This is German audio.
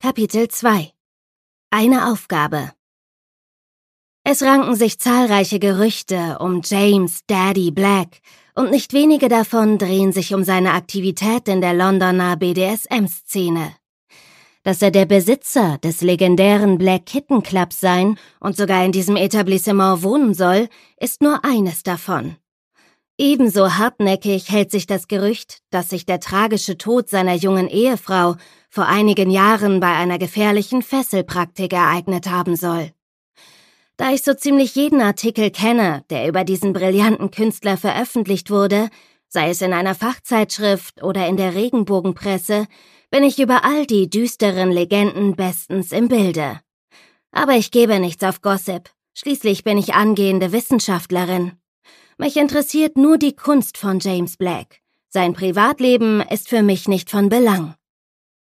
Kapitel 2 – Eine Aufgabe. Es ranken sich zahlreiche Gerüchte um James Daddy Black und nicht wenige davon drehen sich um seine Aktivität in der Londoner BDSM-Szene. Dass er der Besitzer des legendären Black Kitten Clubs sein und sogar in diesem Etablissement wohnen soll, ist nur eines davon. Ebenso hartnäckig hält sich das Gerücht, dass sich der tragische Tod seiner jungen Ehefrau vor einigen Jahren bei einer gefährlichen Fesselpraktik ereignet haben soll. Da ich so ziemlich jeden Artikel kenne, der über diesen brillanten Künstler veröffentlicht wurde, sei es in einer Fachzeitschrift oder in der Regenbogenpresse, bin ich über all die düsteren Legenden bestens im Bilde. Aber ich gebe nichts auf Gossip, schließlich bin ich angehende Wissenschaftlerin. Mich interessiert nur die Kunst von James Black. Sein Privatleben ist für mich nicht von Belang.